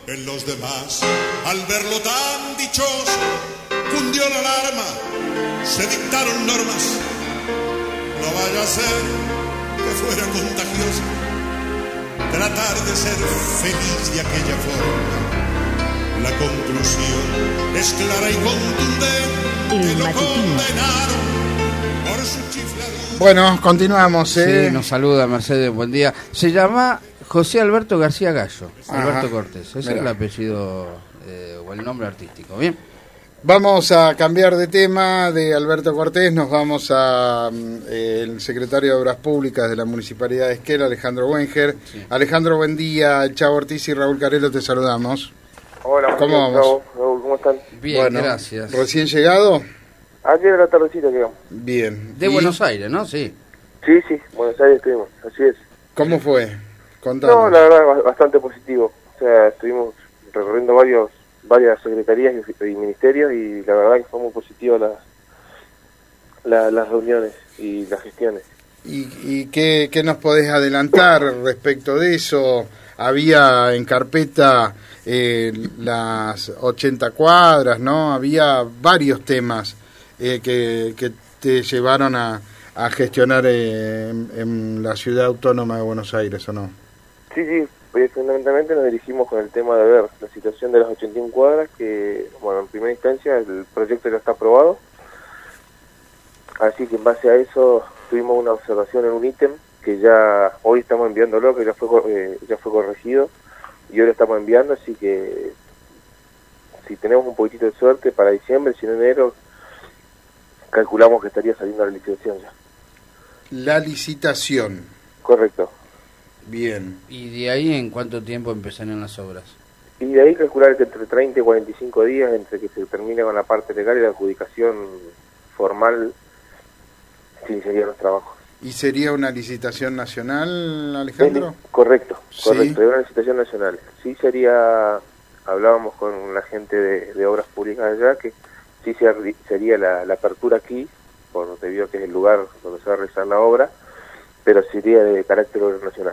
En los demás, al verlo tan dichoso, cundió la alarma, se dictaron normas. No vaya a ser que fuera contagioso tratar de ser feliz de aquella forma. La conclusión es clara y contundente, lo condenaron por su chifladura. Bueno, continuamos, Sí, nos saluda Mercedes, buen día. Se llama José Alberto García Gallo, Alberto Cortés. Ese es el apellido o el nombre artístico. Bien. Vamos a cambiar de tema de Alberto Cortés, nos vamos a el secretario de Obras Públicas de la Municipalidad de Esquel, Alejandro Wenger. Sí. Alejandro, buen día. El Chavo Ortiz y Raúl Carelo te saludamos. Hola, ¿cómo vamos? Raúl, ¿cómo están? Bien, bueno, gracias. ¿Recién llegado? Ayer a la tardecita llegamos. Bien. De Buenos Aires, ¿no? Sí. Sí, Buenos Aires estuvimos, así es. ¿Cómo fue? Contanos. No, la verdad, bastante positivo. O sea, estuvimos recorriendo varias secretarías y ministerios y la verdad que fue muy positivo las reuniones y las gestiones. ¿Y qué nos podés adelantar respecto de eso? Había en carpeta las 80 cuadras, ¿no? Había varios temas que te llevaron a gestionar en la ciudad autónoma de Buenos Aires, ¿o no? Sí, fundamentalmente nos dirigimos con el tema de ver la situación de las 81 cuadras, que, bueno, en primera instancia el proyecto ya está aprobado, así que en base a eso tuvimos una observación en un ítem que ya hoy estamos enviándolo, que ya fue corregido, y hoy lo estamos enviando, así que si tenemos un poquitito de suerte para diciembre, si no enero, calculamos que estaría saliendo la licitación ya. La licitación. Correcto. Bien. ¿Y de ahí en cuánto tiempo empezaron las obras? Y de ahí calcular que entre 30 y 45 días, entre que se termine con la parte legal y la adjudicación formal, se iniciarían los trabajos. ¿Y sería una licitación nacional, Alejandro? Correcto, ¿Sí? es una licitación nacional. Sí hablábamos con la gente de Obras Públicas allá, que sí sería la apertura aquí, debido a que es el lugar donde se va a realizar la obra, pero sería de carácter nacional.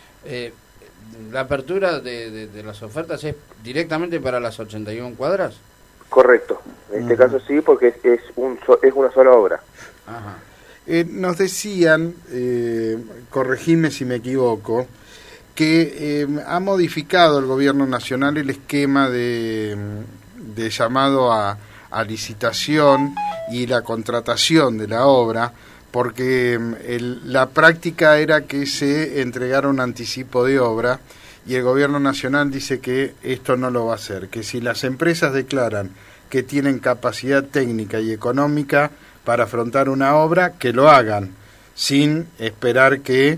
¿La apertura de las ofertas es directamente para las 81 cuadras? Correcto, en este caso sí, porque es una sola obra. Ajá. Nos decían, corregime si me equivoco, que ha modificado el gobierno nacional el esquema de llamado a licitación y la contratación de la obra, porque la práctica era que se entregara un anticipo de obra y el gobierno nacional dice que esto no lo va a hacer, que si las empresas declaran que tienen capacidad técnica y económica para afrontar una obra, que lo hagan, sin esperar que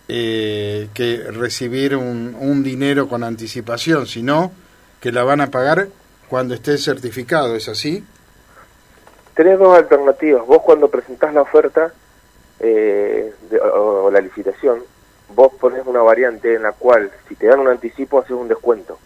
recibir un dinero con anticipación, sino que la van a pagar cuando esté certificado, ¿es así? Tenés dos alternativas. Vos cuando presentás la oferta o la licitación, vos ponés una variante en la cual si te dan un anticipo haces un descuento.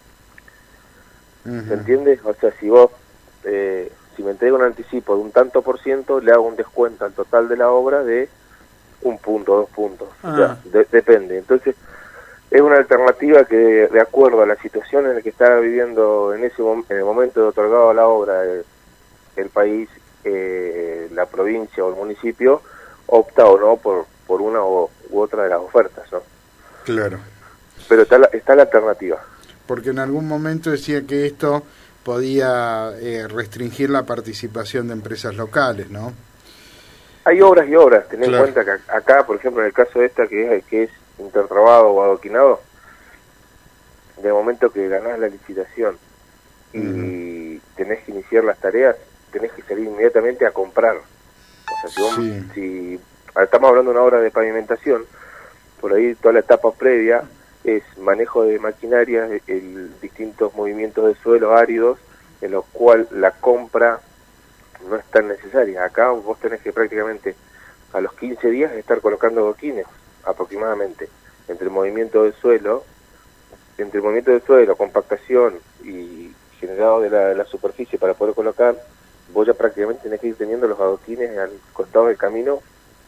¿Se entiende? O sea, si vos si me entrega un anticipo de un tanto por ciento, le hago un descuento al total de la obra de 1 punto, 2 puntos. O sea, depende. Entonces, es una alternativa que, de acuerdo a la situación en la que está viviendo en el momento de otorgado la obra, el país, la provincia o el municipio, opta o no por una u otra de las ofertas, ¿no? Claro. Pero está la alternativa. Porque en algún momento decía que esto podía restringir la participación de empresas locales, ¿no? Hay obras y obras. Ten en Claro. cuenta que acá, por ejemplo, en el caso de esta que es intertrabado o adoquinado, de momento que ganás la licitación y tenés que iniciar las tareas, tenés que salir inmediatamente a comprar. O sea, si estamos hablando de una obra de pavimentación, por ahí toda la etapa previa es manejo de maquinaria, distintos movimientos de suelo áridos, en los cuales la compra no es tan necesaria. Acá vos tenés que prácticamente a los 15 días estar colocando adoquines, aproximadamente, entre el movimiento del suelo, compactación y generado de la superficie para poder colocar, vos ya prácticamente tenés que ir teniendo los adoquines al costado del camino,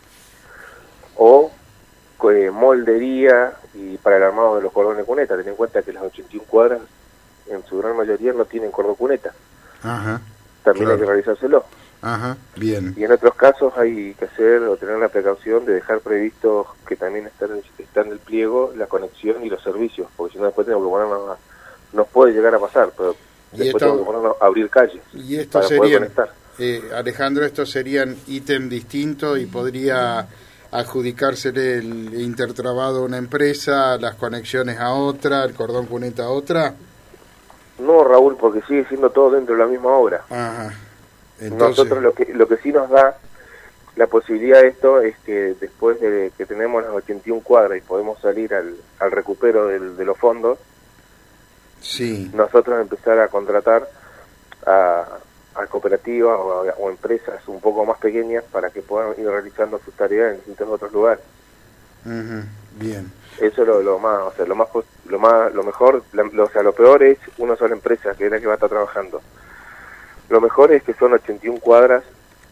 o moldería y para el armado de los cordones cuneta. Ten en cuenta que las 81 cuadras en su gran mayoría no tienen cordón cuneta. Ajá. También Claro. hay que realizárselo. Ajá, bien. Y en otros casos hay que hacer o tener la precaución de dejar previsto que también está en el pliego la conexión y los servicios, porque si no después tenemos que ponernos nos puede llegar a pasar, pero Y después esto- tenemos que ponernos a abrir calles Y esto para poder serían, conectar. Alejandro, estos serían ítem distintos y podría adjudicársele el intertrabado a una empresa, las conexiones a otra, el cordón cuneta a otra. No, Raúl, porque sigue siendo todo dentro de la misma obra. Ajá. Entonces, Nosotros lo que sí nos da la posibilidad de esto es que después de que tenemos las 81 cuadras y podemos salir al recupero de los fondos, sí. nosotros empezar a contratar a cooperativas o empresas un poco más pequeñas para que puedan ir realizando sus tareas en distintos otros lugares. Ujú, bien. Eso es lo más, o sea, lo mejor, o sea, lo peor es una sola empresa que es la que va a estar trabajando. Lo mejor es que son 81 cuadras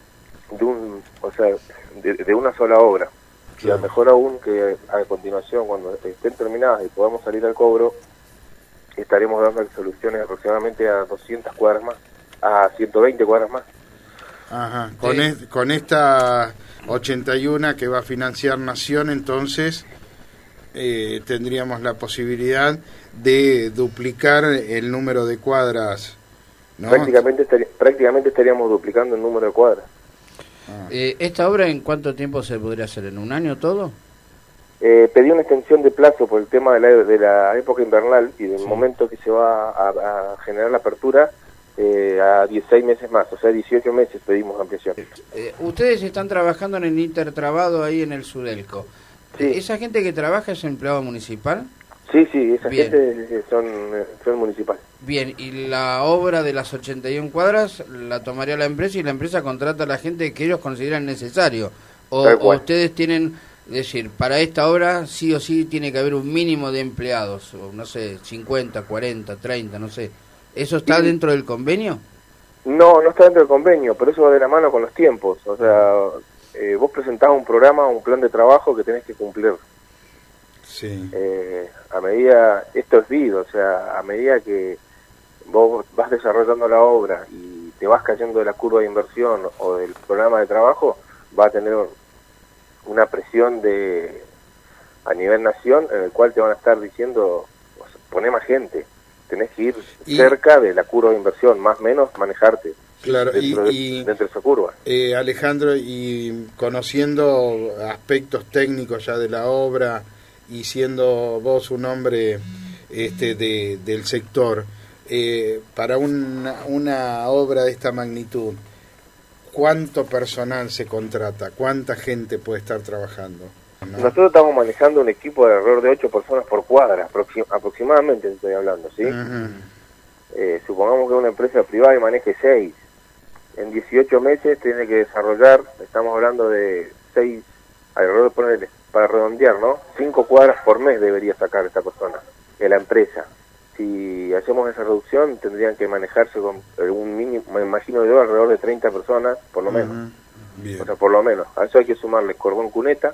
de una sola obra. Y Claro. a lo mejor aún que a continuación, cuando estén terminadas y podamos salir al cobro, estaremos dando soluciones aproximadamente a 200 cuadras más, a 120 cuadras más. Ajá. Sí. Con esta 81 que va a financiar Nación, entonces tendríamos la posibilidad de duplicar el número de cuadras, ¿no? Prácticamente estaríamos duplicando el número de cuadras. ¿Esta obra en cuánto tiempo se podría hacer? ¿En un año todo? Pedí una extensión de plazo por el tema de la época invernal y del momento que se va a generar la apertura a 16 meses más, o sea, 18 meses pedimos ampliación. Ustedes están trabajando en el intertrabado ahí en el Sudelco. Sí. ¿Esa gente que trabaja es empleado municipal? Sí, esa Bien. gente son municipales. Bien, y la obra de las 81 cuadras la tomaría la empresa y la empresa contrata a la gente que ellos consideran necesario. O Tal cual. ustedes tienen, es decir, para esta obra sí o sí tiene que haber un mínimo de empleados, o no sé, 50, 40, 30, no sé. ¿Eso está Sí. dentro del convenio? No está dentro del convenio, pero eso va de la mano con los tiempos. O sea, vos presentás un programa, un plan de trabajo que tenés que cumplir. Sí. A medida, esto es vida, o sea, a medida que vos vas desarrollando la obra y te vas cayendo de la curva de inversión o del programa de trabajo, va a tener una presión a nivel nación en el cual te van a estar diciendo, o sea, poné más gente, tenés que ir cerca de la curva de inversión, más o menos manejarte Claro, dentro de esa curva. Alejandro, y conociendo aspectos técnicos ya de la obra y siendo vos un hombre del sector, para una obra de esta magnitud, ¿cuánto personal se contrata? ¿Cuánta gente puede estar trabajando? ¿No? Nosotros estamos manejando un equipo de alrededor de 8 personas por cuadra, aproximadamente estoy hablando, ¿sí? Uh-huh. Supongamos que una empresa privada y maneje 6. En 18 meses tiene que desarrollar, estamos hablando de 6, alrededor de ponerle, para redondear, ¿no? 5 cuadras por mes debería sacar esta persona, de la empresa. Si hacemos esa reducción, tendrían que manejarse con un mínimo, me imagino yo, alrededor de 30 personas, por lo menos. Uh-huh. Bien. O sea, por lo menos. A eso hay que sumarle cordón cuneta,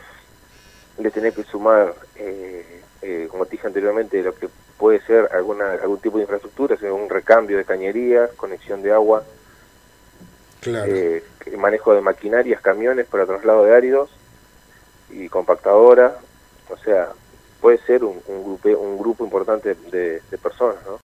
le tenés que sumar, como te dije anteriormente, lo que puede ser algún tipo de infraestructura, o un recambio de cañerías, conexión de agua, Claro. manejo de maquinarias, camiones para traslado de áridos y compactadora, o sea, puede ser un grupo importante de personas, ¿no?